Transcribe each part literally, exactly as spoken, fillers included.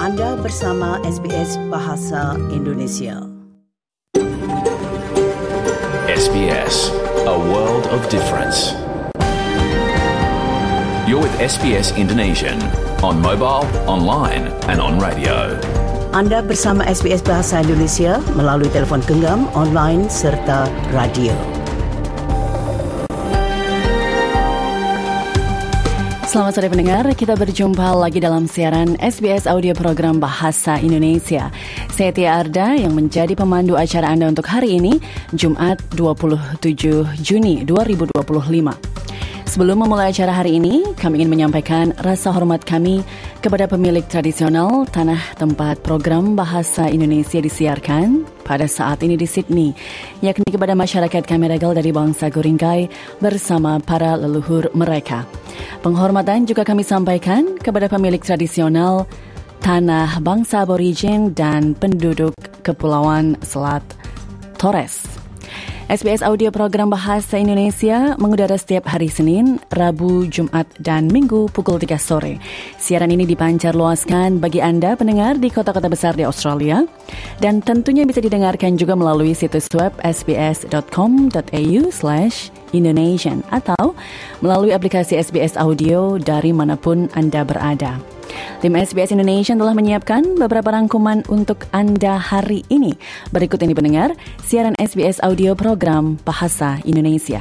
Anda bersama S B S Bahasa Indonesia. S B S, a world of difference. You're with S B S Indonesian on mobile, online and on radio. Anda bersama S B S Bahasa Indonesia melalui telefon genggam, online serta radio. Selamat sore pendengar, kita berjumpa lagi dalam siaran S B S Audio Program Bahasa Indonesia. Saya Tia Arda yang menjadi pemandu acara Anda untuk hari ini, Jumat dua puluh tujuh Juni dua ribu dua puluh lima. Sebelum memulai acara hari ini, kami ingin menyampaikan rasa hormat kami kepada pemilik tradisional tanah tempat program Bahasa Indonesia disiarkan pada saat ini di Sydney, yakni kepada masyarakat kami regal dari bangsa Guringgai bersama para leluhur mereka. Penghormatan juga kami sampaikan kepada pemilik tradisional tanah bangsa Aborigin dan penduduk Kepulauan Selat Torres. S B S Audio Program Bahasa Indonesia mengudara setiap hari Senin, Rabu, Jumat, dan Minggu pukul tiga sore. Siaran ini dipancar luaskan bagi Anda pendengar di kota-kota besar di Australia, dan tentunya bisa didengarkan juga melalui situs web sbs.com.au slash Indonesian atau melalui aplikasi S B S Audio dari manapun Anda berada. Tim S B S Indonesia telah menyiapkan beberapa rangkuman untuk Anda hari ini. Berikut ini pendengar, siaran S B S Audio Program Bahasa Indonesia.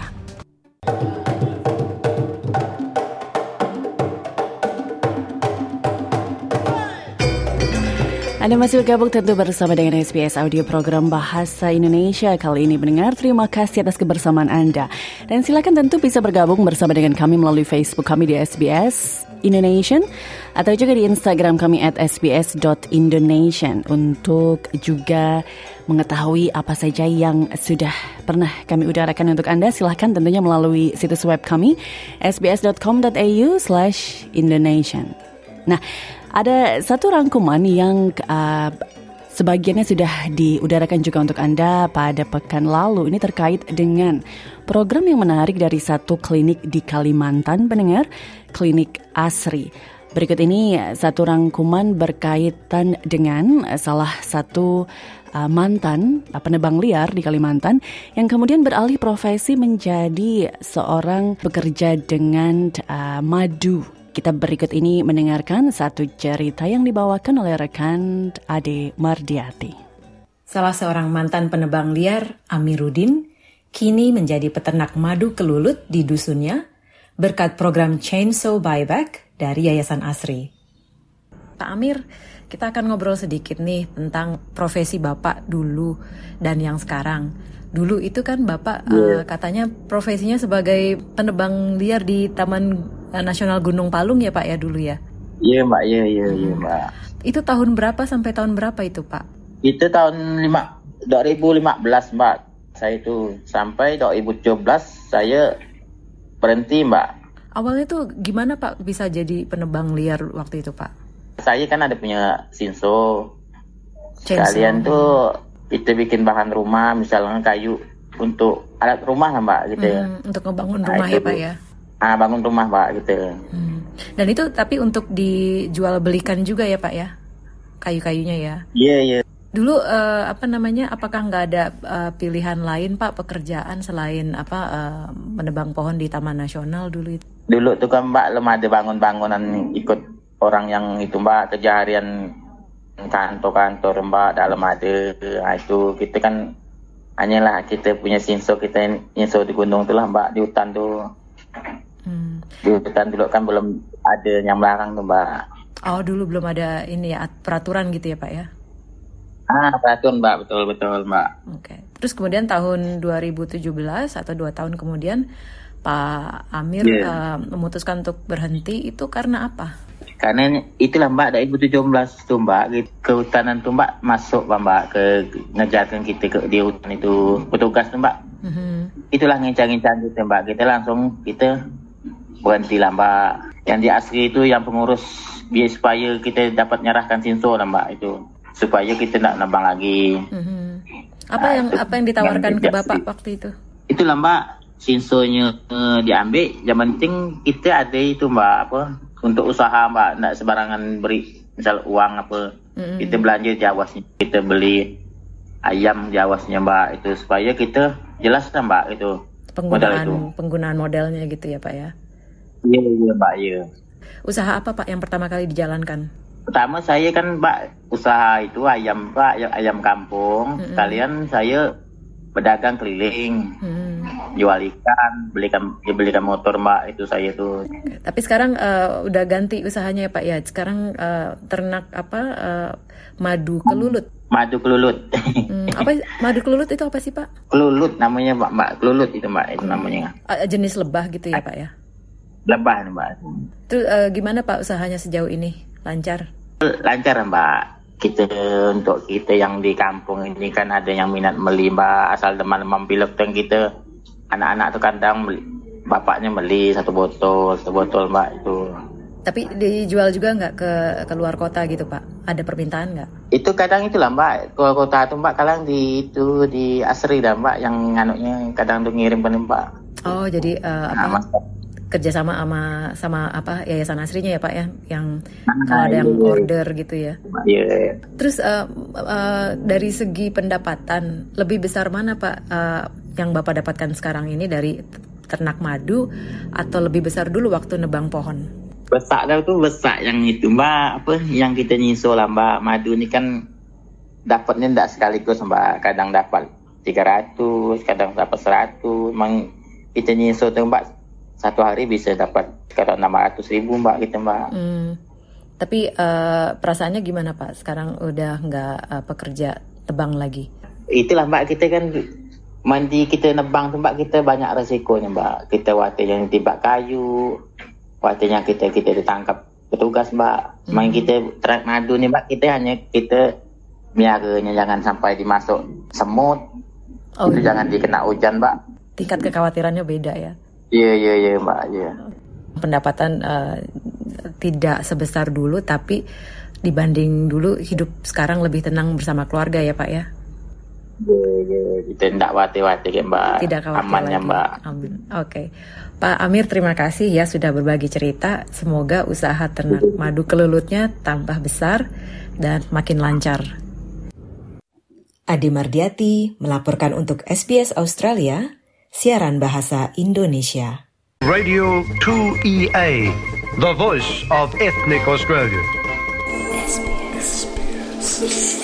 Anda masih bergabung tentu bersama dengan S B S Audio Program Bahasa Indonesia. Kali ini pendengar, terima kasih atas kebersamaan Anda. Dan silakan tentu bisa bergabung bersama dengan kami melalui Facebook kami di S B S Indonesian atau juga di Instagram kami at s b s dot indonesian untuk juga mengetahui apa saja yang sudah pernah kami udarakan untuk Anda. Silahkan tentunya melalui situs web kami s b s dot com dot a u slash indonesian. Nah, ada satu rangkuman yang uh, sebagiannya sudah diudarakan juga untuk Anda pada pekan lalu. Ini terkait dengan program yang menarik dari satu klinik di Kalimantan, pendengar, Klinik Asri. Berikut ini satu rangkuman berkaitan dengan salah satu uh, mantan uh, penebang liar di Kalimantan yang kemudian beralih profesi menjadi seorang pekerja dengan uh, madu. Kita berikut ini mendengarkan satu cerita yang dibawakan oleh rekan Ade Mardiati. Salah seorang mantan penebang liar, Amiruddin, kini menjadi peternak madu kelulut di dusunnya berkat program Chainsaw Buyback dari Yayasan Asri. Pak Amir, kita akan ngobrol sedikit nih tentang profesi Bapak dulu dan yang sekarang. Dulu itu kan Bapak yeah. uh, katanya profesinya sebagai penebang liar di Taman uh, Nasional Gunung Palung ya Pak ya dulu ya? Iya Mbak, iya iya iya Mbak. Itu tahun berapa sampai tahun berapa itu Pak? Itu tahun lima, dua ribu lima belas Mbak. Saya itu sampai dua ribu tujuh belas saya berhenti Mbak. Awalnya tuh gimana Pak bisa jadi penebang liar waktu itu Pak? Saya kan ada punya Chainsaw. Sekalian tuh kita bikin bahan rumah, misalnya kayu untuk alat rumah lah Mbak gitu ya. Hmm, untuk ngebangun rumah nah, ya Pak ya? Ah, bangun rumah Mbak gitu. Hmm. Dan itu tapi untuk dijual belikan juga ya Pak ya? Kayu-kayunya ya? Iya, yeah, iya. Yeah. Dulu uh, apa namanya, apakah nggak ada uh, pilihan lain Pak pekerjaan selain apa uh, menebang pohon di Taman Nasional dulu itu? Dulu tuh kan Mbak lemah ada bangun-bangunan ikut orang yang itu Mbak, kerja harian kantor-kantor Mbak dalam ada. Nah, itu kita kan hanyalah kita punya Chainsaw, kita Chainsaw di gunung tuh lah Mbak, di hutan tuh. Hmm. Di hutan dulu kan belum ada yang melarang tuh Mbak. Oh dulu belum ada ini ya peraturan gitu ya Pak ya? Ah peraturan Mbak, betul-betul Mbak. Oke. Okay. Terus kemudian tahun dua ribu tujuh belas atau dua tahun kemudian Pak Amir yeah. uh, memutuskan untuk berhenti, itu karena apa? Karena itulah Mbak, dua ribu tujuh belas tuh Mbak, kehutanan tuh Mbak masuk Mbak ke ngejarkan kita ke di hutan itu petugas tuh Mbak. Mm-hmm. Itulah ngincang-ngincang kita Mbak, kita langsung kita berhenti lah Mbak. Yang di Asri itu yang pengurus biar supaya kita dapat nyerahkan Chainsaw lah Mbak itu, supaya kita nak nambang lagi. Mm-hmm. Apa nah, yang apa yang ditawarkan yang ke Bapak waktu itu? Itulah Mbak, Chainsaw-nya uh, diambil, yang penting kita ada itu Mbak apa? Untuk usaha Mbak, tidak sembarangan beri misal uang apa, mm-hmm. kita belanja jawasnya, kita beli ayam jawasnya Mbak, itu supaya kita jelas lah Mbak itu penggunaan modal itu. Penggunaan modalnya gitu ya Pak ya. Iya iya Mbak iya. Usaha apa Pak yang pertama kali dijalankan? Pertama saya kan Mbak usaha itu ayam Pak, ayam, ayam kampung. Mm-hmm. Sekalian saya berdagang keliling, mm-hmm. jual ikan, belikan ya belikan motor Mbak, itu saya tuh. Tapi sekarang uh, udah ganti usahanya ya Pak ya. Sekarang uh, ternak apa uh, madu kelulut. Madu kelulut. Hmm, apa madu kelulut itu apa sih Pak? Kelulut namanya Mbak, Mbak. Kelulut itu Mbak, itu namanya. Uh, jenis lebah gitu ya Pak ya? Lebah Mbak. Terus uh, gimana Pak usahanya sejauh ini? Lancar? Lancar Mbak. Kita untuk kita yang di kampung ini kan ada yang minat beli Mbak, asal teman-teman pilek dan kita anak-anak tuh kadang beli, bapaknya beli satu botol, satu botol Mbak itu. Tapi dijual juga nggak ke ke luar kota gitu Pak? Ada permintaan nggak? Itu kadang itulah Mbak, keluar kota tuh Mbak, kadang di itu di Asri dah Mbak, yang anaknya kadang tuh ngirim ke Mbak. Oh jadi uh, apa? Nah, kerjasama sama sama apa Yayasan Asrinya ya Pak ya, yang nah, kalau ada yang iya. order gitu ya. Iya. Terus uh, uh, dari segi pendapatan lebih besar mana Pak uh, yang Bapak dapatkan sekarang ini dari ternak madu atau lebih besar dulu waktu nebang pohon? Besar dah tuh besar yang itu Mbak, apa yang kita nyusul lah Mbak, madu ini kan dapatnya tidak sekaligus Mbak, kadang dapat tiga ratus, kadang dapat seratus, memang kita nyusul tuh Mbak. Satu hari bisa dapat sekitar enam ratus ribu Mbak gitu Mbak. Hmm. Tapi uh, perasaannya gimana Pak? Sekarang udah nggak uh, pekerja tebang lagi? Itulah Mbak, kita kan mandi kita nebang tuh Mbak, kita banyak resikonya Mbak. Kita waktu yang tibak kayu, waktu yang kita kita ditangkap petugas Mbak. Hmm. Main kita ternak madu nih Mbak, kita hanya kita miaranya jangan sampai dimasuk semut. Oh, itu iya. Jangan dikena hujan Mbak. Tingkat kekhawatirannya beda ya? Iya iya iya Mbak, iya. Pendapatan uh, tidak sebesar dulu, tapi dibanding dulu hidup sekarang lebih tenang bersama keluarga ya Pak ya? Iya iya, kita tidak khawatir-khawatir ya Mbak. Tidak khawatir amannya lagi. Mbak. Amin. Oke, okay. Pak Amir terima kasih ya sudah berbagi cerita. Semoga usaha ternak madu kelulutnya tambah besar dan makin lancar. Ade Mardiati melaporkan untuk S B S Australia. Siaran Bahasa Indonesia. Radio two E A, the voice of ethnic Australia. S B S. S B S.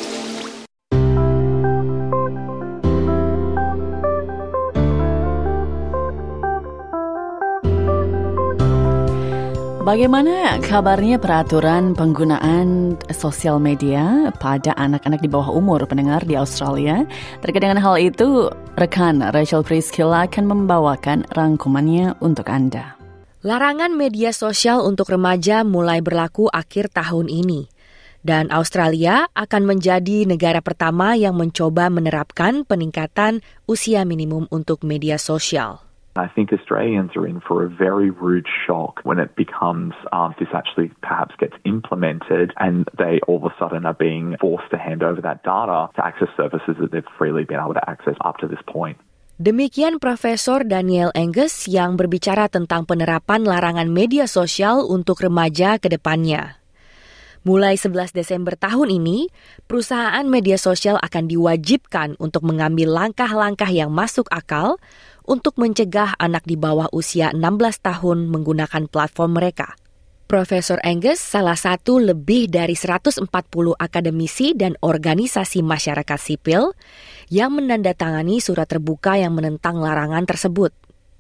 Bagaimana kabarnya peraturan penggunaan sosial media pada anak-anak di bawah umur pendengar di Australia? Terkait dengan hal itu, rekan Rachel Priscilla akan membawakan rangkumannya untuk Anda. Larangan media sosial untuk remaja mulai berlaku akhir tahun ini. Dan Australia akan menjadi negara pertama yang mencoba menerapkan peningkatan usia minimum untuk media sosial. I think Australians are in for a very rude shock when it becomes, um, this actually perhaps gets implemented and they all of a sudden are being forced to hand over that data to access services that they've freely been able to access up to this point. Demikian Profesor Daniel Angus yang berbicara tentang penerapan larangan media sosial untuk remaja ke depannya. Mulai sebelas Desember tahun ini, perusahaan media sosial akan diwajibkan untuk mengambil langkah-langkah yang masuk akal untuk mencegah anak di bawah usia enam belas tahun menggunakan platform mereka. Profesor Angus salah satu lebih dari seratus empat puluh akademisi dan organisasi masyarakat sipil yang menandatangani surat terbuka yang menentang larangan tersebut.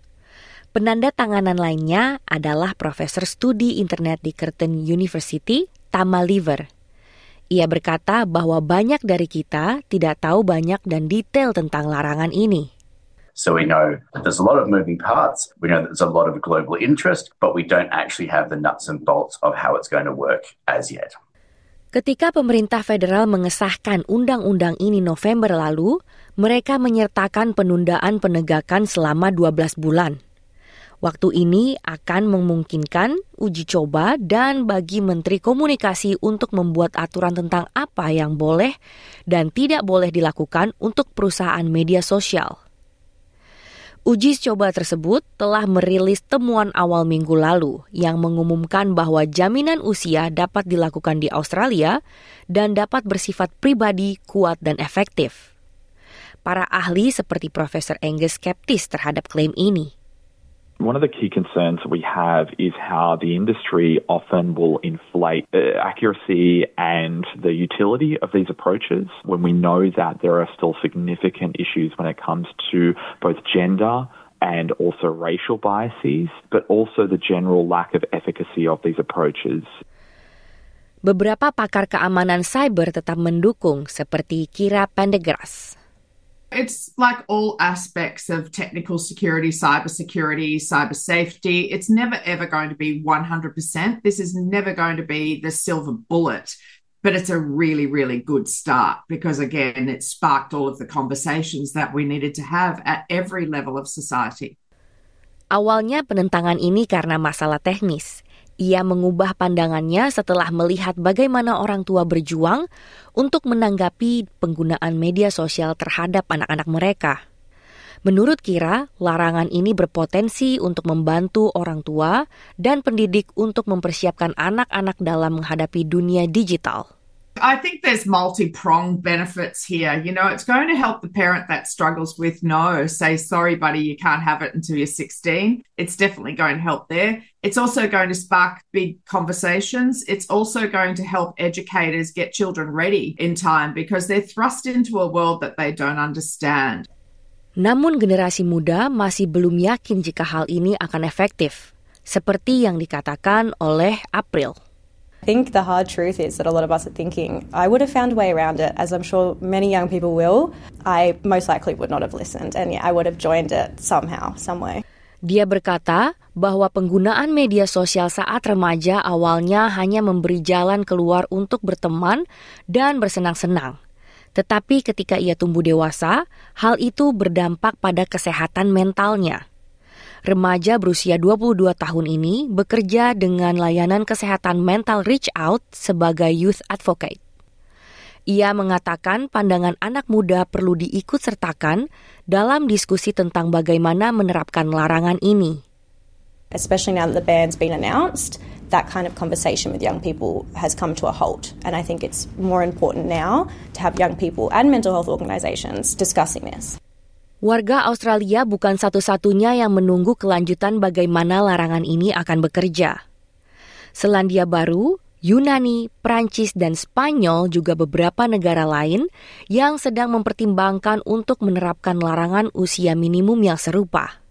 Penandatanganan lainnya adalah Profesor Studi Internet di Curtin University, Tama Lever. Ia berkata bahwa banyak dari kita tidak tahu banyak dan detail tentang larangan ini. So we know that there's a lot of moving parts, we know that there's a lot of global interest, but we don't actually have the nuts and bolts of how it's going to work as yet. Ketika pemerintah federal mengesahkan undang-undang ini November lalu, mereka menyertakan penundaan penegakan selama dua belas bulan. Waktu ini akan memungkinkan uji coba dan bagi Menteri Komunikasi untuk membuat aturan tentang apa yang boleh dan tidak boleh dilakukan untuk perusahaan media sosial. Uji coba tersebut telah merilis temuan awal minggu lalu yang mengumumkan bahwa jaminan usia dapat dilakukan di Australia dan dapat bersifat pribadi, kuat, dan efektif. Para ahli seperti Profesor Angus skeptis terhadap klaim ini. One of the key concerns we have is how the industry often will inflate the accuracy and the utility of these approaches when we know that there are still significant issues when it comes to both gender and also racial biases, but also the general lack of efficacy of these approaches. Beberapa pakar keamanan cyber tetap mendukung, seperti Kira Pendergrass. It's like all aspects of technical security, cyber security, cyber safety. It's never, ever going to be one hundred percent. This is never going to be the silver bullet, but it's a really, really good start because, again, it sparked all of the conversations that we needed to have at every level of society. Awalnya penentangan ini karena masalah teknis. Ia mengubah pandangannya setelah melihat bagaimana orang tua berjuang untuk menanggapi penggunaan media sosial terhadap anak-anak mereka. Menurut Kira, larangan ini berpotensi untuk membantu orang tua dan pendidik untuk mempersiapkan anak-anak dalam menghadapi dunia digital. I think there's multi-pronged benefits here. You know, it's going to help the parent that struggles with no, say, sorry, buddy, you can't have it until you're sixteen. It's definitely going to help there. It's also going to spark big conversations. It's also going to help educators get children ready in time because they're thrust into a world that they don't understand. Namun generasi muda masih belum yakin jika hal ini akan efektif, seperti yang dikatakan oleh April. I think the hard truth is that a lot of us are thinking, I would have found a way around it, as I'm sure many young people will. I most likely would not have listened, and yeah, I would have joined it somehow, some way. Dia berkata bahwa penggunaan media sosial saat remaja awalnya hanya memberi jalan keluar untuk berteman dan bersenang-senang. Tetapi ketika ia tumbuh dewasa, hal itu berdampak pada kesehatan mentalnya. Remaja berusia dua puluh dua tahun ini bekerja dengan layanan kesehatan mental Reach Out sebagai youth advocate. Ia mengatakan pandangan anak muda perlu diikutsertakan dalam diskusi tentang bagaimana menerapkan larangan ini. Especially now that the ban's been announced, that kind of conversation with young people has come to a halt. And I think it's more important now to have young people and mental health organizations discussing this. Warga Australia bukan satu-satunya yang menunggu kelanjutan bagaimana larangan ini akan bekerja. Selandia Baru, Yunani, Prancis, dan Spanyol juga beberapa negara lain yang sedang mempertimbangkan untuk menerapkan larangan usia minimum yang serupa.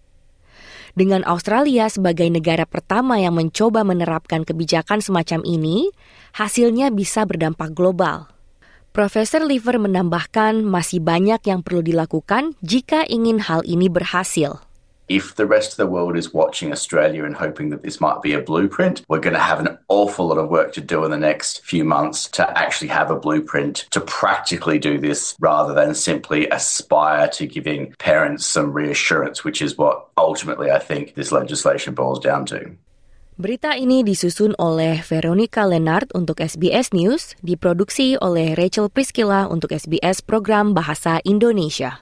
Dengan Australia sebagai negara pertama yang mencoba menerapkan kebijakan semacam ini, hasilnya bisa berdampak global. Profesor Lever menambahkan masih banyak yang perlu dilakukan jika ingin hal ini berhasil. If the rest of the world is watching Australia and hoping that this might be a blueprint, we're going to have an awful lot of work to do in the next few months to actually have a blueprint to practically do this rather than simply aspire to giving parents some reassurance, which is what ultimately I think this legislation boils down to. Berita ini disusun oleh Veronica Lennart untuk S B S News, diproduksi oleh Rachel Priscilla untuk S B S Program Bahasa Indonesia.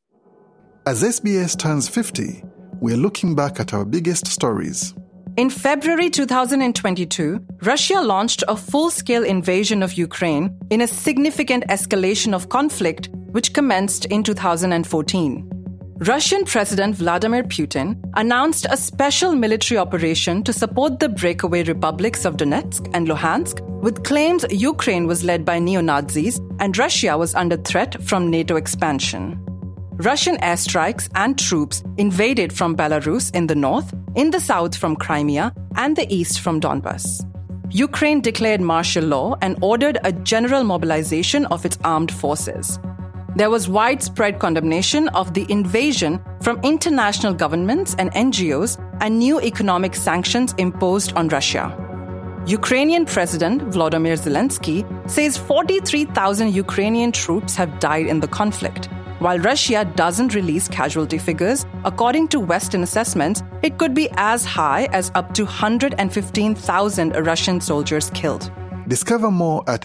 As S B S turns fifty, we're looking back at our biggest stories. In February twenty twenty-two, Russia launched a full-scale invasion of Ukraine in a significant escalation of conflict which commenced in two thousand fourteen. Russian President Vladimir Putin announced a special military operation to support the breakaway republics of Donetsk and Luhansk, with claims Ukraine was led by neo-Nazis and Russia was under threat from NATO expansion. Russian airstrikes and troops invaded from Belarus in the north, in the south from Crimea, and the east from Donbas. Ukraine declared martial law and ordered a general mobilization of its armed forces. There was widespread condemnation of the invasion from international governments and N G Os and new economic sanctions imposed on Russia. Ukrainian President Volodymyr Zelensky says forty-three thousand Ukrainian troops have died in the conflict. While Russia doesn't release casualty figures, according to Western assessments, it could be as high as up to one hundred fifteen thousand Russian soldiers killed. Discover more at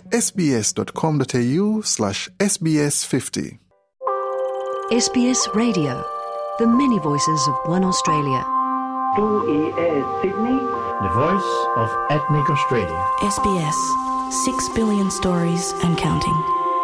sbs.com.au slash SBS50. S B S Radio. The many voices of one Australia. two E A Sydney. The voice of ethnic Australia. S B S, six billion stories and counting.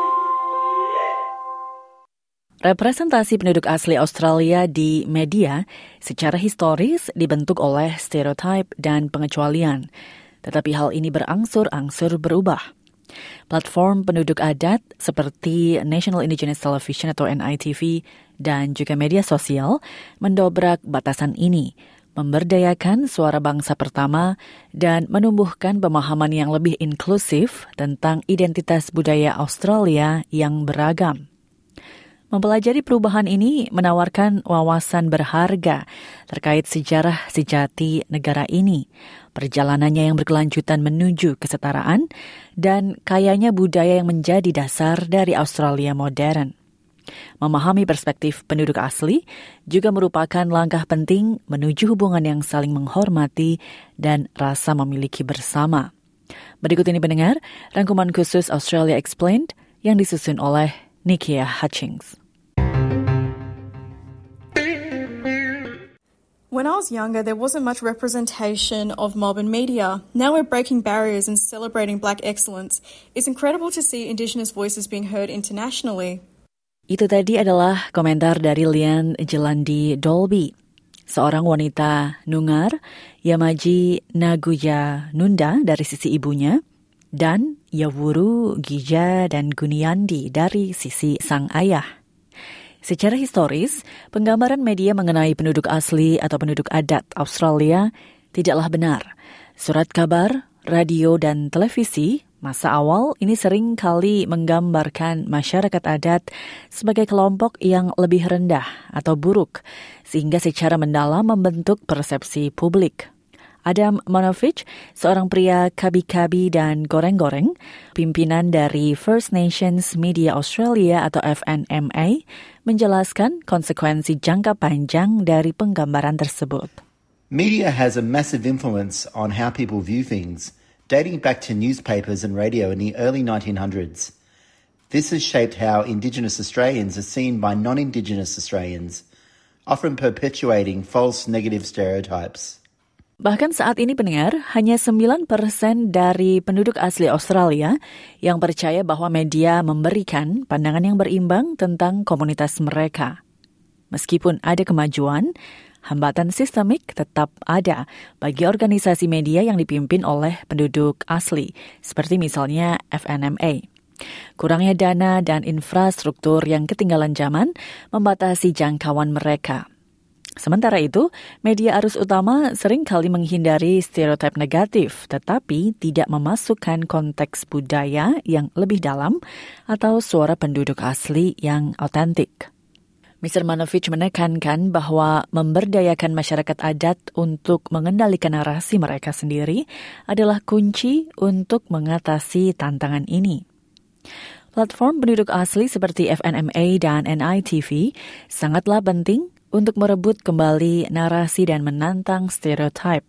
Representasi penduduk asli Australia di media secara historis dibentuk oleh stereotip dan pengecualian, tetapi hal ini berangsur-angsur berubah. Platform penduduk adat seperti National Indigenous Television atau N I T V dan juga media sosial mendobrak batasan ini, memberdayakan suara bangsa pertama dan menumbuhkan pemahaman yang lebih inklusif tentang identitas budaya Australia yang beragam. Mempelajari perubahan ini menawarkan wawasan berharga terkait sejarah sejati negara ini, perjalanannya yang berkelanjutan menuju kesetaraan, dan kayanya budaya yang menjadi dasar dari Australia modern. Memahami perspektif penduduk asli juga merupakan langkah penting menuju hubungan yang saling menghormati dan rasa memiliki bersama. Berikut ini pendengar, rangkuman khusus Australia Explained yang disusun oleh Nikia Hutchings. When I was younger, there wasn't much representation of mob and media. Now we're breaking barriers and celebrating Black excellence. It's incredible to see Indigenous voices being heard internationally. Itu tadi adalah komentar dari Lian Jelandi Dolby, seorang wanita Nungar, Yamaji Naguya Nunda dari sisi ibunya, dan Yawuru Gija dan Guniandi dari sisi sang ayah. Secara historis, penggambaran media mengenai penduduk asli atau penduduk adat Australia tidaklah benar. Surat kabar, radio, dan televisi masa awal ini sering kali menggambarkan masyarakat adat sebagai kelompok yang lebih rendah atau buruk, sehingga secara mendalam membentuk persepsi publik. Adam Monovich, seorang pria kabi-kabi dan goreng-goreng, pimpinan dari First Nations Media Australia atau F N M A, menjelaskan konsekuensi jangka panjang dari penggambaran tersebut. Media has a massive influence on how people view things, dating back to newspapers and radio in the early nineteen hundreds. This has shaped how Indigenous Australians are seen by non-Indigenous Australians, often perpetuating false negative stereotypes. Bahkan saat ini pendengar, hanya sembilan persen dari penduduk asli Australia yang percaya bahwa media memberikan pandangan yang berimbang tentang komunitas mereka. Meskipun ada kemajuan, hambatan sistemik tetap ada bagi organisasi media yang dipimpin oleh penduduk asli, seperti misalnya F N M A. Kurangnya dana dan infrastruktur yang ketinggalan zaman membatasi jangkauan mereka. Sementara itu, media arus utama sering kali menghindari stereotip negatif, tetapi tidak memasukkan konteks budaya yang lebih dalam atau suara penduduk asli yang autentik. mister Manovich menekankan bahwa memberdayakan masyarakat adat untuk mengendalikan narasi mereka sendiri adalah kunci untuk mengatasi tantangan ini. Platform penduduk asli seperti F N M A dan N I T V sangatlah penting untuk merebut kembali narasi dan menantang stereotip.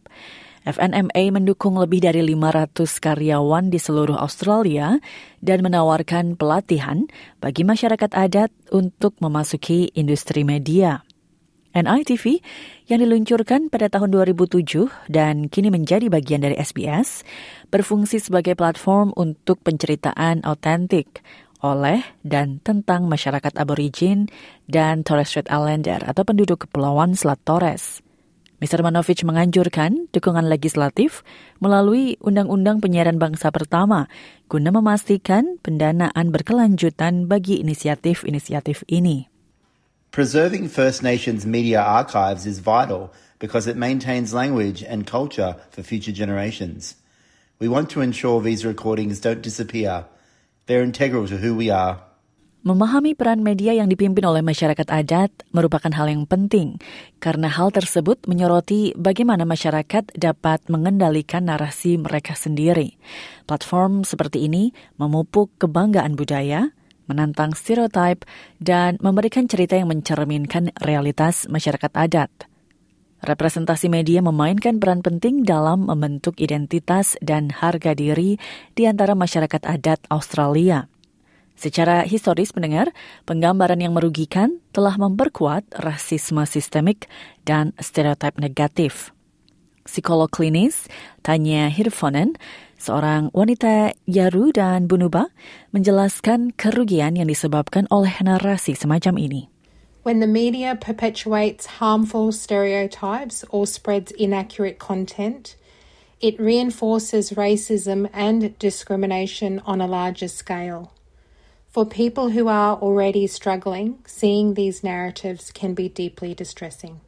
F N M A mendukung lebih dari lima ratus karyawan di seluruh Australia dan menawarkan pelatihan bagi masyarakat adat untuk memasuki industri media. N I T V yang diluncurkan pada tahun dua ribu tujuh dan kini menjadi bagian dari S B S berfungsi sebagai platform untuk penceritaan autentik oleh dan tentang masyarakat aborigin dan Torres Strait Islander atau penduduk Kepulauan Selat Torres. mister Manovich menganjurkan dukungan legislatif melalui Undang-Undang Penyiaran Bangsa Pertama guna memastikan pendanaan berkelanjutan bagi inisiatif-inisiatif ini. Preserving First Nations media archives is vital because it maintains language and culture for future generations. We want to ensure these recordings don't disappear. They're integral to who we are. Memahami peran media yang dipimpin oleh masyarakat adat merupakan hal yang penting, karena hal tersebut menyoroti bagaimana masyarakat dapat mengendalikan narasi mereka sendiri. Platform seperti ini memupuk kebanggaan budaya, menantang stereotip, dan memberikan cerita yang mencerminkan realitas masyarakat adat. Representasi media memainkan peran penting dalam membentuk identitas dan harga diri di antara masyarakat adat Australia. Secara historis pendengar, penggambaran yang merugikan telah memperkuat rasisme sistemik dan stereotip negatif. Psikolog klinis Tanya Hirvonen, seorang wanita Yaru dan Bunuba, menjelaskan kerugian yang disebabkan oleh narasi semacam ini. When the media perpetuates harmful stereotypes or spreads inaccurate content, it reinforces racism and discrimination on a larger scale. For people who are already struggling, seeing these narratives can be deeply distressing.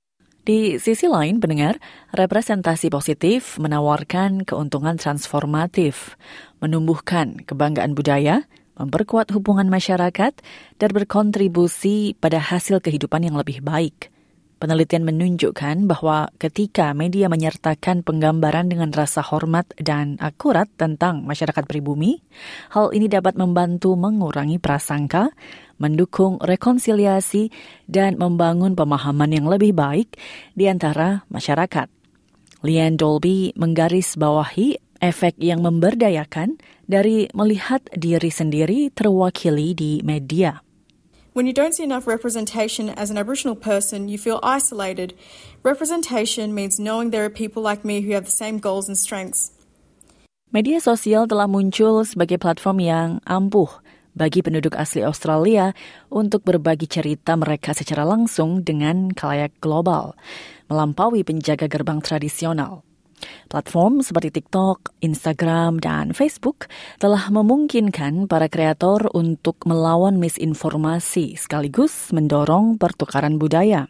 Di sisi lain, pendengar, representasi positif menawarkan keuntungan transformatif, menumbuhkan kebanggaan budaya, memperkuat hubungan masyarakat, dan berkontribusi pada hasil kehidupan yang lebih baik. Penelitian menunjukkan bahwa ketika media menyertakan penggambaran dengan rasa hormat dan akurat tentang masyarakat pribumi, hal ini dapat membantu mengurangi prasangka, mendukung rekonsiliasi, dan membangun pemahaman yang lebih baik di antara masyarakat. Leanne Dolby menggarisbawahi efek yang memberdayakan dari melihat diri sendiri terwakili di media. When you don't see enough representation as an Aboriginal person, you feel isolated. Representation means knowing there are people like me who have the same goals and strengths. Media sosial telah muncul sebagai platform yang ampuh bagi penduduk asli Australia untuk berbagi cerita mereka secara langsung dengan khalayak global, melampaui penjaga gerbang tradisional. Platform seperti TikTok, Instagram, dan Facebook telah memungkinkan para kreator untuk melawan misinformasi sekaligus mendorong pertukaran budaya.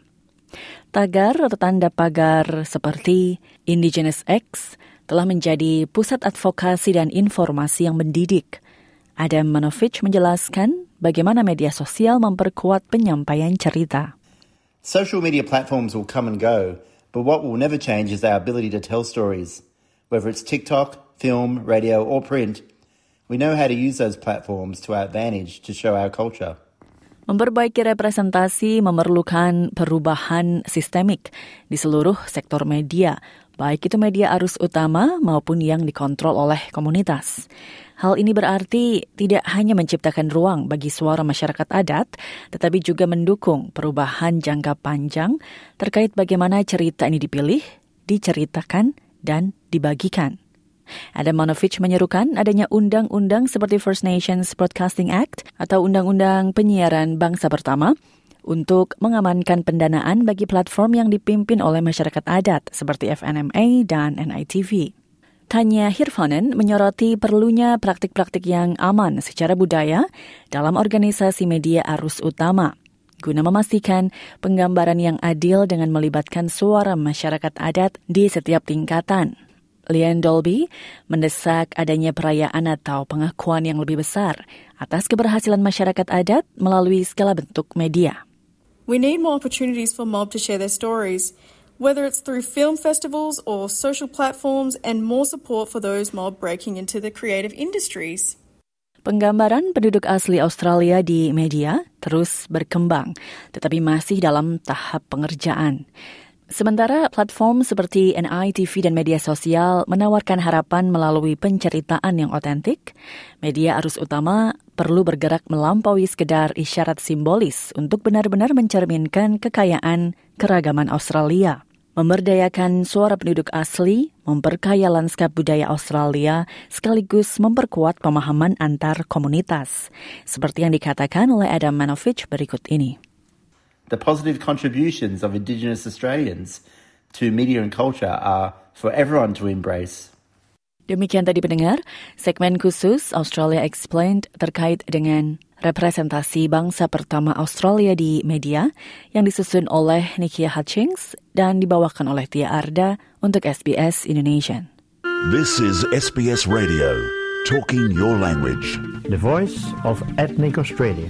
Tagar atau tanda pagar seperti Indigenous X telah menjadi pusat advokasi dan informasi yang mendidik. Adam Manovich menjelaskan bagaimana media sosial memperkuat penyampaian cerita. Social media platforms will come and go, but what will never change is our ability to tell stories. Whether it's TikTok, film, radio, or print, we know how to use those platforms to our advantage to show our culture. Memperbaiki representasi memerlukan perubahan sistemik di seluruh sektor media, baik itu media arus utama maupun yang dikontrol oleh komunitas. Hal ini berarti tidak hanya menciptakan ruang bagi suara masyarakat adat, tetapi juga mendukung perubahan jangka panjang terkait bagaimana cerita ini dipilih, diceritakan, dan dibagikan. Adam Manovich menyerukan adanya undang-undang seperti First Nations Broadcasting Act atau Undang-Undang Penyiaran Bangsa Pertama untuk mengamankan pendanaan bagi platform yang dipimpin oleh masyarakat adat seperti F N M A dan N I T V. Tanya Hirvonen menyoroti perlunya praktik-praktik yang aman secara budaya dalam organisasi media arus utama, guna memastikan penggambaran yang adil dengan melibatkan suara masyarakat adat di setiap tingkatan. Leanne Dolby mendesak adanya perayaan atau pengakuan yang lebih besar atas keberhasilan masyarakat adat melalui segala bentuk media. We need more opportunities for mob to share their stories, whether it's through film festivals or social platforms, and more support for those mob breaking into the creative industries. Penggambaran penduduk asli Australia di media terus berkembang, tetapi masih dalam tahap pengerjaan. Sementara platform seperti N I T V dan media sosial menawarkan harapan melalui penceritaan yang otentik, media arus utama perlu bergerak melampaui sekedar isyarat simbolis untuk benar-benar mencerminkan kekayaan keragaman Australia. Memberdayakan suara penduduk asli, memperkaya lanskap budaya Australia, sekaligus memperkuat pemahaman antar komunitas. Seperti yang dikatakan oleh Adam Manovich berikut ini. The positive contributions of Indigenous Australians to media and culture are for everyone to embrace. Demikian tadi pendengar, segmen khusus Australia Explained terkait dengan representasi bangsa pertama Australia di media yang disusun oleh Nikia Hutchings dan dibawakan oleh Tia Arda untuk S B S Indonesian. This is S B S Radio, talking your language. The voice of ethnic Australia.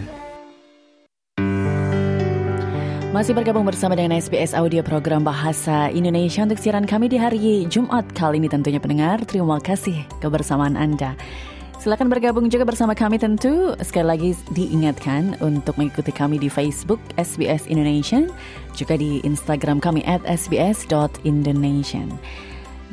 Masih bergabung bersama dengan S B S Audio Program Bahasa Indonesia untuk siaran kami di hari Jumat kali ini tentunya pendengar. Terima kasih kebersamaan Anda. Silakan bergabung juga bersama kami tentu. Sekali lagi diingatkan untuk mengikuti kami di Facebook S B S Indonesian, juga di Instagram kami at s b s dot indonesian.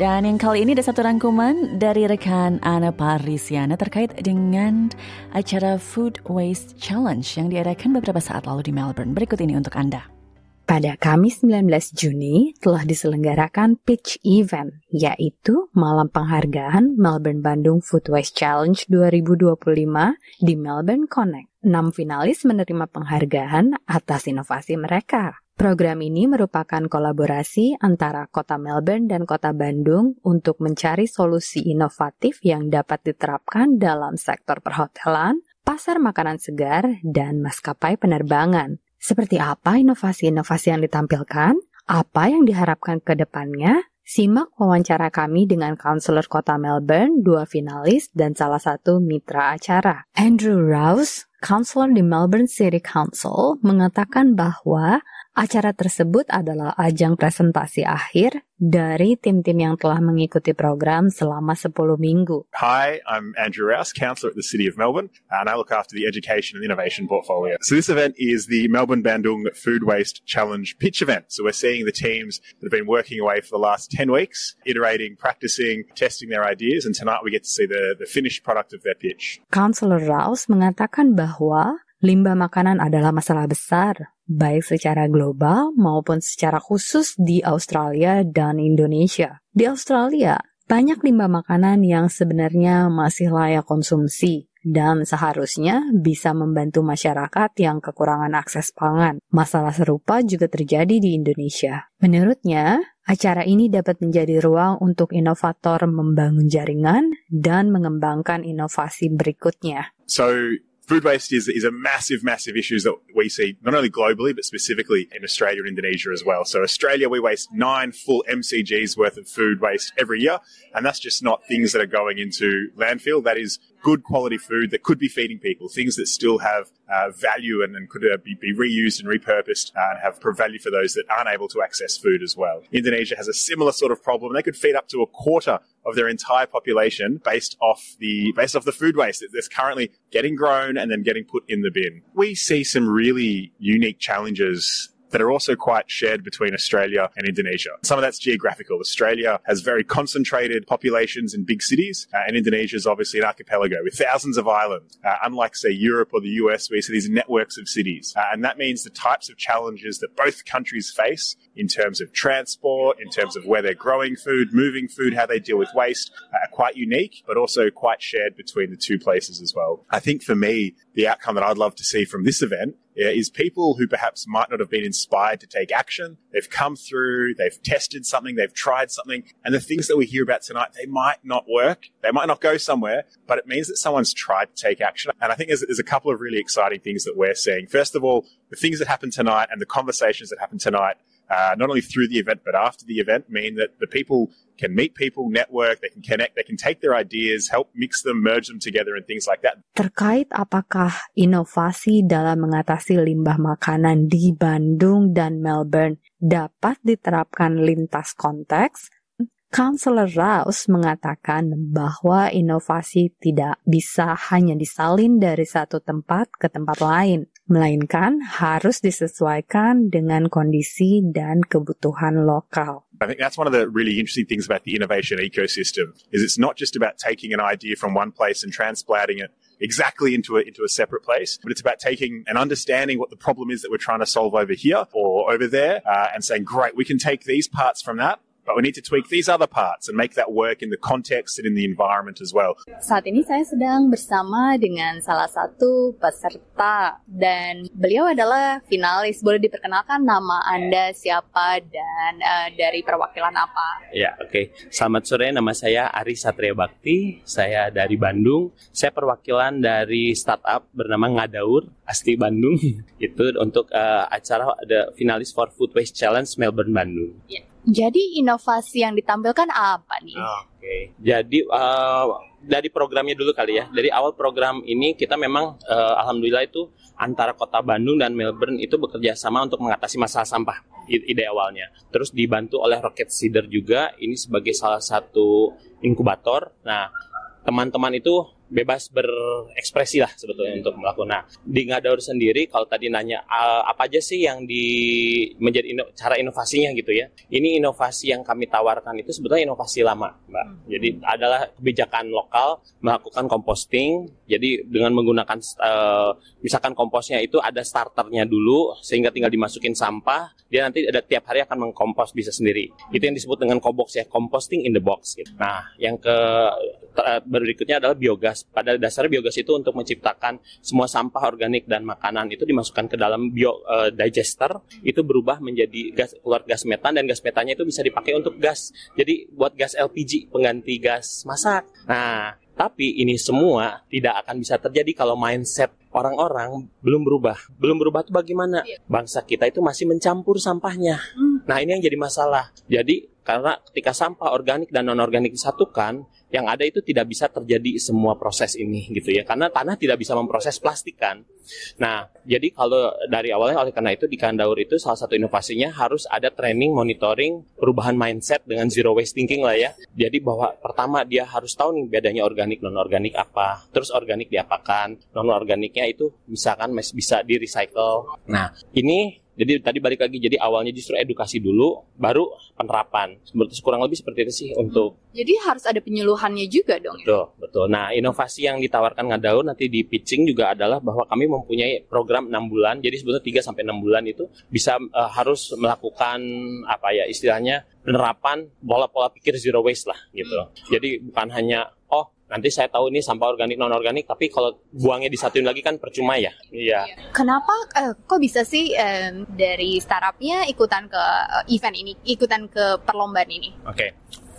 Dan yang kali ini ada satu rangkuman dari rekan Ana Parisiana terkait dengan acara Food Waste Challenge yang diadakan beberapa saat lalu di Melbourne. Berikut ini untuk Anda. Pada Kamis sembilan belas Juni telah diselenggarakan pitch event, yaitu Malam Penghargaan Melbourne Bandung Food Waste Challenge dua ribu dua puluh lima di Melbourne Connect. Enam finalis menerima penghargaan atas inovasi mereka. Program ini merupakan kolaborasi antara Kota Melbourne dan Kota Bandung untuk mencari solusi inovatif yang dapat diterapkan dalam sektor perhotelan, pasar makanan segar, dan maskapai penerbangan. Seperti apa inovasi-inovasi yang ditampilkan? Apa yang diharapkan ke depannya? Simak wawancara kami dengan Kaunselor Kota Melbourne, dua finalis, dan salah satu mitra acara. Andrew Rouse, Kaunselor di Melbourne City Council, mengatakan bahwa acara tersebut adalah ajang presentasi akhir dari tim-tim yang telah mengikuti program selama sepuluh minggu. Hi, I'm Andrew Rouse, Councillor at the City of Melbourne, and I look after the Education and Innovation portfolio. So this event is the Melbourne Bandung Food Waste Challenge pitch event. So we're seeing the teams that have been working away for the last ten weeks, iterating, practicing, testing their ideas, and tonight we get to see the, the finished product of their pitch. Councillor Rouse mengatakan bahwa limbah makanan adalah masalah besar, baik secara global maupun secara khusus di Australia dan Indonesia. Di Australia, banyak limbah makanan yang sebenarnya masih layak konsumsi dan seharusnya bisa membantu masyarakat yang kekurangan akses pangan. Masalah serupa juga terjadi di Indonesia. Menurutnya, acara ini dapat menjadi ruang untuk inovator membangun jaringan dan mengembangkan inovasi berikutnya. So, food waste is, is a massive, massive issue that we see not only globally, but specifically in Australia and Indonesia as well. So Australia, we waste nine full M C Gs worth of food waste every year. And that's just not things that are going into landfill. That is good quality food that could be feeding people, things that still have uh, value and, and could uh, be, be reused and repurposed uh, and have value for those that aren't able to access food as well. Indonesia has a similar sort of problem. They could feed up to a quarter of their entire population based off the based off the food waste that's currently getting grown and then getting put in the bin. We see some really unique challenges that are also quite shared between Australia and Indonesia. Some of that's geographical. Australia has very concentrated populations in big cities, uh, and Indonesia is obviously an archipelago with thousands of islands. Uh, unlike, say, Europe or the U S, we see these networks of cities. Uh, and that means the types of challenges that both countries face in terms of transport, in terms of where they're growing food, moving food, how they deal with waste, uh, are quite unique, but also quite shared between the two places as well. I think for me, the outcome that I'd love to see from this event is people who perhaps might not have been inspired to take action. They've come through, they've tested something, they've tried something, and the things that we hear about tonight, they might not work, they might not go somewhere, but it means that someone's tried to take action. And I think there's, there's a couple of really exciting things that we're seeing. First of all, the things that happen tonight and the conversations that happen tonight, uh, not only through the event but after the event, mean that the people can meet people, network, they can connect, they can take their ideas, help mix them, merge them together and things like that. Terkait apakah inovasi dalam mengatasi limbah makanan di Bandung dan Melbourne dapat diterapkan lintas konteks, Councillor Rouse mengatakan bahwa inovasi tidak bisa hanya disalin dari satu tempat ke tempat lain, melainkan harus disesuaikan dengan kondisi dan kebutuhan lokal. I think that's one of the really interesting things about the innovation ecosystem, is it's not just about taking an idea from one place and transplanting it exactly into a, into a separate place, but it's about taking and understanding what the problem is that we're trying to solve over here or over there, uh, and saying, great, we can take these parts from that, but we need to tweak these other parts and make that work in the context and in the environment as well. Saat ini saya sedang bersama dengan salah satu peserta dan beliau adalah finalis. Boleh diperkenalkan nama Anda siapa dan uh, dari perwakilan apa? Ya, oke. Okay. Selamat sore, nama saya Ari Satria Bakti. Saya dari Bandung. Saya perwakilan dari startup bernama Ngadaur Asti Bandung. Itu untuk uh, acara The Finalis for Food Waste Challenge Melbourne Bandung. Ya. Jadi inovasi yang ditampilkan apa nih? Oke, okay. Jadi uh, dari programnya dulu kali ya. Dari awal program ini kita memang uh, alhamdulillah itu antara Kota Bandung dan Melbourne itu bekerja sama untuk mengatasi masalah sampah. Ide awalnya. Terus dibantu oleh Rocket Seeder juga. Ini sebagai salah satu inkubator. Nah, teman-teman itu bebas berekspresi lah sebetulnya untuk melakukan. Nah, di Ngadaur sendiri kalau tadi nanya uh, apa aja sih yang di menjadi ino, cara inovasinya gitu ya. Ini inovasi yang kami tawarkan itu sebetulnya inovasi lama, Mbak. Jadi adalah kebijakan lokal melakukan composting. Jadi dengan menggunakan uh, misalkan komposnya itu ada starternya dulu sehingga tinggal dimasukin sampah, dia nanti ada tiap hari akan mengkompos bisa sendiri. Itu yang disebut dengan cobox ya, composting in the box gitu. Nah, yang ke berikutnya adalah biogas. Pada dasarnya biogas itu untuk menciptakan semua sampah organik dan makanan itu dimasukkan ke dalam bio uh, digester, itu berubah menjadi gas, keluar gas metan, dan gas metannya itu bisa dipakai untuk gas. Jadi buat gas L P G, pengganti gas masak. Nah, tapi ini semua tidak akan bisa terjadi kalau mindset orang-orang belum berubah. Belum berubah itu bagaimana? Bangsa kita itu masih mencampur sampahnya. Nah, ini yang jadi masalah. Jadi karena ketika sampah organik dan non-organik disatukan, yang ada itu tidak bisa terjadi semua proses ini gitu ya, karena tanah tidak bisa memproses plastik kan. Nah, jadi kalau dari awalnya oleh karena itu di Kandaur itu salah satu inovasinya harus ada training, monitoring, perubahan mindset dengan zero waste thinking lah ya. Jadi bahwa pertama dia harus tahu nih bedanya organik non-organik apa, terus organik diapakan, non-organiknya itu misalkan bisa di recycle. Nah, ini jadi tadi balik lagi, jadi awalnya justru edukasi dulu, baru penerapan. Seperti kurang lebih seperti itu sih untuk. Jadi harus ada penyuluhannya juga dong. Betul, ya? Betul. Nah, inovasi yang ditawarkan Ngadaur nanti di pitching juga adalah bahwa kami mempunyai program enam bulan. Jadi sebetulnya tiga sampai enam bulan itu bisa uh, harus melakukan apa ya istilahnya penerapan pola-pola pikir zero waste lah gitu. Hmm. Jadi bukan hanya oh nanti saya tahu ini sampah organik non-organik, tapi kalau buangnya disatuin lagi kan percuma ya. Iya. Kenapa eh, kok bisa sih eh, dari startupnya ikutan ke uh, event ini, ikutan ke perlombaan ini? Oke. Okay.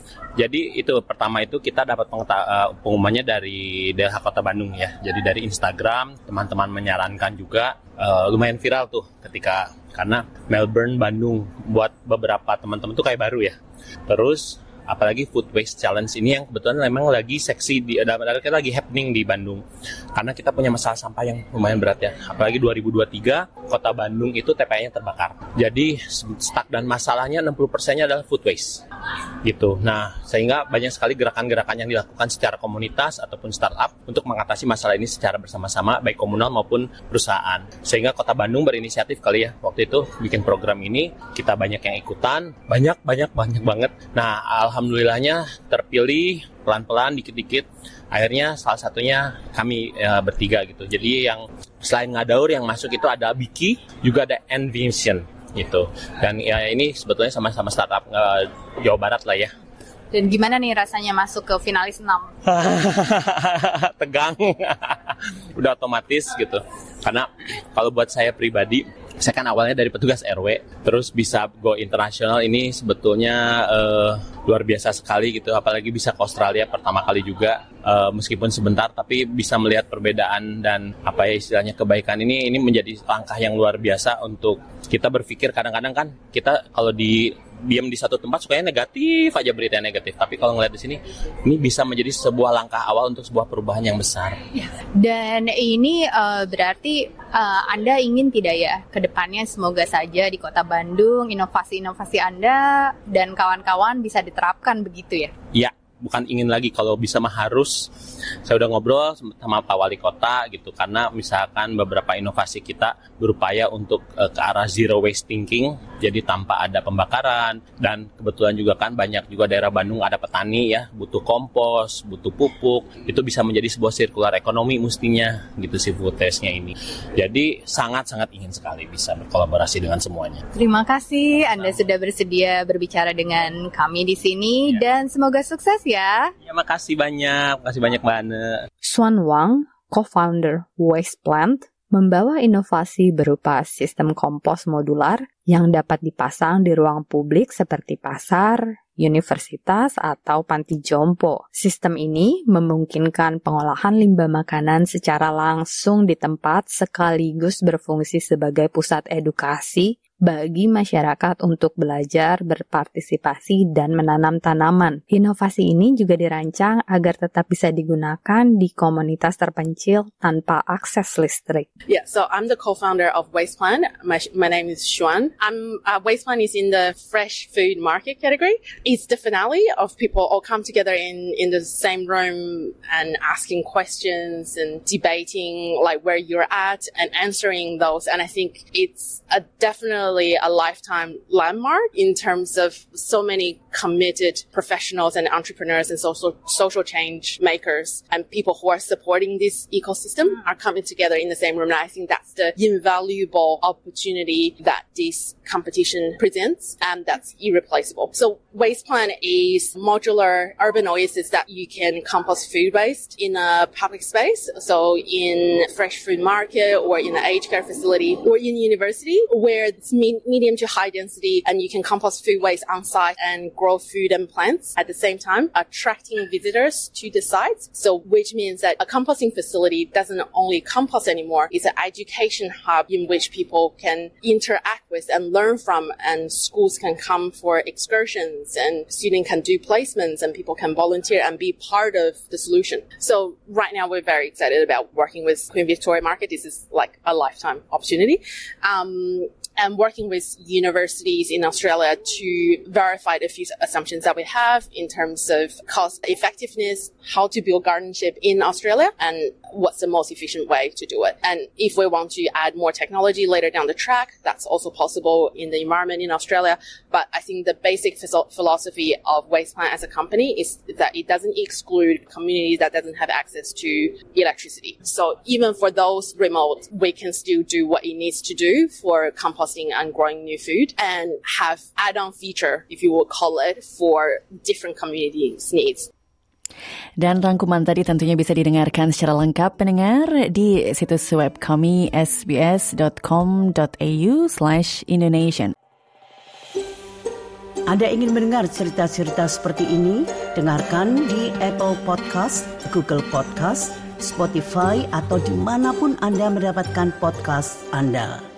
Jadi itu pertama itu kita dapat pengeta- uh, pengumumannya dari D L H Kota Bandung ya. Jadi dari Instagram teman-teman menyarankan juga uh, lumayan viral tuh ketika karena Melbourne Bandung buat beberapa teman-teman tuh kayak baru ya. Terus apalagi food waste challenge ini yang kebetulan memang lagi seksi di kita lagi happening di Bandung karena kita punya masalah sampah yang lumayan berat ya, apalagi dua ribu dua puluh tiga Kota Bandung itu T P A-nya terbakar, jadi stuck dan masalahnya enam puluh persennya adalah food waste gitu. Nah, sehingga banyak sekali gerakan-gerakan yang dilakukan secara komunitas ataupun startup untuk mengatasi masalah ini secara bersama-sama baik komunal maupun perusahaan, sehingga Kota Bandung berinisiatif kali ya waktu itu bikin program ini, kita banyak yang ikutan, banyak banyak banyak banget. Nah, alhamdulillahnya terpilih pelan-pelan dikit-dikit. Akhirnya salah satunya kami ya, bertiga gitu. Jadi yang selain Ngadaur yang masuk itu ada Biki, juga ada Envision gitu. Dan ya ini sebetulnya sama-sama startup uh, Jawa Barat lah ya. Dan gimana nih rasanya masuk ke finalis enam? Tegang. Udah otomatis gitu. Karena kalau buat saya pribadi, saya kan awalnya dari petugas R W, terus bisa go internasional ini sebetulnya uh, luar biasa sekali gitu. Apalagi bisa ke Australia pertama kali juga, uh, meskipun sebentar, tapi bisa melihat perbedaan dan apa ya istilahnya kebaikan ini ini menjadi langkah yang luar biasa untuk kita berpikir. Kadang-kadang kan kita kalau di diam di satu tempat sukanya negatif aja, berita yang negatif. Tapi kalau ngeliat di sini, ini bisa menjadi sebuah langkah awal untuk sebuah perubahan yang besar. Dan ini uh, berarti uh, Anda ingin tidak ya ke depannya semoga saja di Kota Bandung inovasi-inovasi Anda dan kawan-kawan bisa diterapkan begitu ya? Iya. Bukan ingin lagi, kalau bisa mah harus. Saya udah ngobrol sama Pak Wali Kota gitu, karena misalkan beberapa inovasi kita berupaya untuk uh, ke arah zero waste thinking, jadi tanpa ada pembakaran. Dan kebetulan juga kan banyak juga daerah Bandung ada petani ya, butuh kompos, butuh pupuk, itu bisa menjadi sebuah sirkular ekonomi mestinya gitu sih food waste-nya ini. Jadi sangat-sangat ingin sekali bisa berkolaborasi dengan semuanya. Terima kasih Anda sudah bersedia berbicara dengan kami di sini, ya. Dan semoga sukses ya. Ya, makasih banyak, makasih banyak Mbak Ane. Xuan Wang, co-founder Waste Plant, membawa inovasi berupa sistem kompos modular yang dapat dipasang di ruang publik seperti pasar, universitas, atau panti jompo. Sistem ini memungkinkan pengolahan limbah makanan secara langsung di tempat sekaligus berfungsi sebagai pusat edukasi bagi masyarakat untuk belajar, berpartisipasi, dan menanam tanaman. Inovasi ini juga dirancang agar tetap bisa digunakan di komunitas terpencil tanpa akses listrik. Yeah, so I'm the co-founder of WastePlan. My, my name is Xuan. I'm uh, WastePlan is in the fresh food market category. It's the finale of people all come together in, in the same room and asking questions and debating like where you're at and answering those. And I think it's a, definitely a lifetime landmark in terms of so many committed professionals and entrepreneurs and social social change makers and people who are supporting this ecosystem are coming together in the same room. And I think that's the invaluable opportunity that this competition presents, and that's irreplaceable. So WastePlan is modular urban oasis that you can compost food waste in a public space. So in fresh food market or in an aged care facility or in university where it's medium to high density and you can compost food waste on site and grow food and plants at the same time, attracting visitors to the sites. So which means that a composting facility doesn't only compost anymore, it's an education hub in which people can interact with and learn from, and schools can come for excursions and students can do placements and people can volunteer and be part of the solution. So right now we're very excited about working with Queen Victoria Market. This is like a lifetime opportunity. Um, and working with universities in Australia to verify the few assumptions that we have in terms of cost effectiveness, how to build gardenship in Australia, and what's the most efficient way to do it. And if we want to add more technology later down the track, that's also possible in the environment in Australia. But I think the basic philosophy of WastePlan as a company is that it doesn't exclude communities that doesn't have access to electricity. So even for those remote, we can still do what it needs to do for composting and growing new food and have add-on feature, if you would call it, for different communities' needs. Dan rangkuman tadi tentunya bisa didengarkan secara lengkap pendengar di situs web kami sbs.com.au slash Indonesian. Anda ingin mendengar cerita-cerita seperti ini? Dengarkan di Apple Podcast, Google Podcast, Spotify, atau dimanapun Anda mendapatkan podcast Anda.